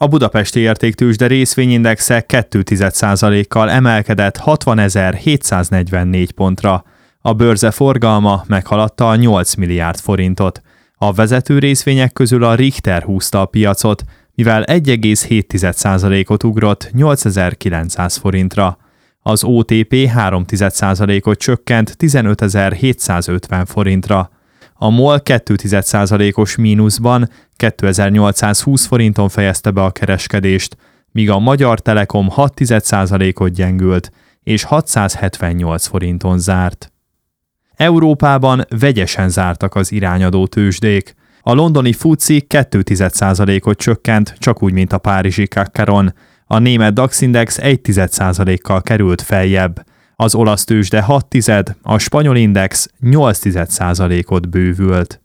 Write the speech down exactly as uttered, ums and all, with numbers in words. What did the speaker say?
A budapesti értéktőzsde részvényindexe két egész százalékkal emelkedett hatvanezer-hétszáznegyvennégy pontra. A bőrze forgalma meghaladta a nyolc milliárd forintot. A vezető részvények közül a Richter húzta a piacot, mivel egy egész hét százalékot ugrott nyolcezer-kilencszáz forintra. Az o té pé három százalékot csökkent tizenötezer-hétszázötven forintra. A MOL két százalékos mínuszban kétezer-nyolcszázhúsz forinton fejezte be a kereskedést, míg a Magyar Telekom hat százalékot gyengült, és hatszázhetvennyolc forinton zárt. Európában vegyesen zártak az irányadó tőzsdék. A londoni FTSE két százalékot csökkent, csak úgy, mint a párizsi cé á cé er-on. A német DAX index egy százalékkal került feljebb. Az olasz tőzsde hat, a spanyol index nyolc százalékot bővült.